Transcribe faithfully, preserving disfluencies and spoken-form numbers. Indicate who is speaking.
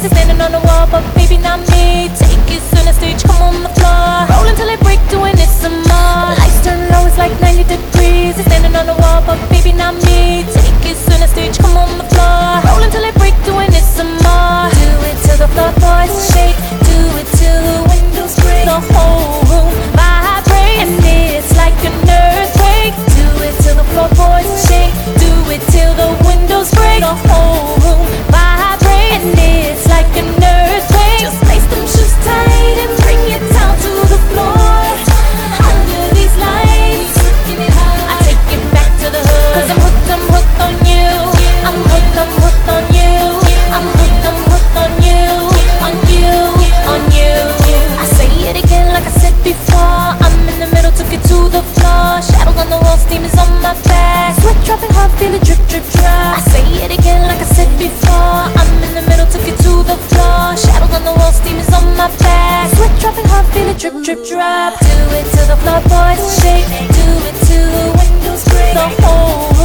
Speaker 1: They're standing on the wall, but baby, not me. Take it center stage, come on the floor. Roll until they break, doing it some more. Lights turn low, it's like ninety degrees. They're standing on the wall, but baby, not me. Take it center stage, come on the floor. Roll until they break, doing it some more. Do it till the floor boys shake. Do it till the windows break. The whole room vibrate, and it's like an earthquake. Do it till the floor boys shake. Do it till the windows break. The whole room vibrate, and it's like an earthquake. Just lace them shoes tight and bring it down to the floor. Under these lights, I take it back to the hood. Cause I'm hooked, I'm hooked on you. I'm hooked, I'm hooked on you. I'm hooked, I'm hooked on you. On you, on you. I say it again like I said before. I'm in the middle, took it to the floor. Shadows on the wall, steam is on my back. Sweat dropping hard, feel it drip, drip, drop. I say it again like I said before. I'm in the middle, took it to the floor. Shadows on the wall, steam is on my back. Sweat dropping hard, feel it drip, drip, drop. Do it till the floor boys shake. Do it till the windows break. The whole